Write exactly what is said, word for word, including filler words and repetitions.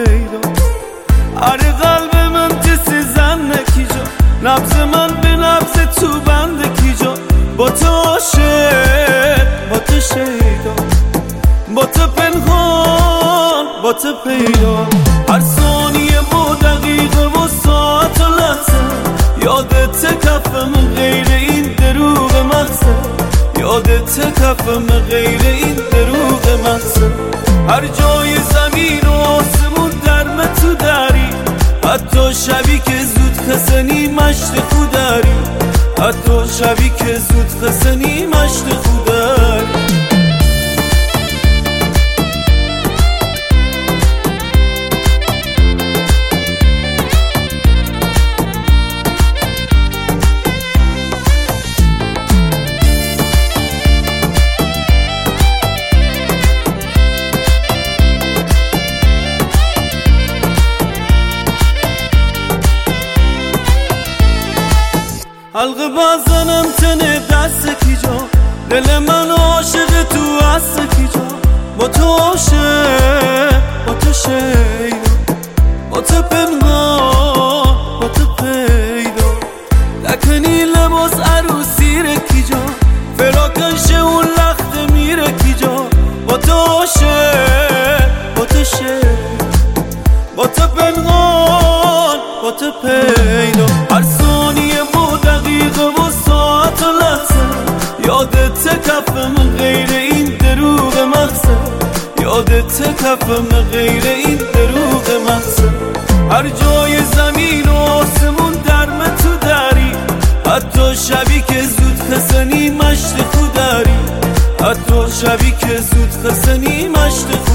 پیدا. آره قلب من جسی زن نکی جا، نبض من به نبض تو بند کی جا. با تو عاشق، با تو شیدا، با تو پنهان، با تو پیدا. هر ثانیه با دقیقه و ساعت و لحظه یادت کفم غیر این دروغ محضه، یادت کفم غیر این دروغ محضه. هر جای زمین و آسمون درم تو داری، حتی شبی که زود خسنی مشت خوداری، حتی شبی که زود خسنی مشت خوداری. حلقه بزنم تنه دست کی جا، دل من عاشق تو هست کی جا. با تو عاشق، با تو شیدا، با تو پنهان، با تو پیدا. لکنی لباس عروسی ره کی جا، فراکش اون لخت میره کی جا. با تو عاشق، با تو شیدا، با تو پنهان، با تو پیدا. هر ثانیه با دقیقه و ساعت و لحظه یادت کفم غیر این دروغ محضه، یادت کفم غیر این دروغ محضه. هر جای زمین و آسمون درم تو داری، حتی شبی که زود خسنی مشت خوداری، حتی شبی که زود خسنی مشت خوداری.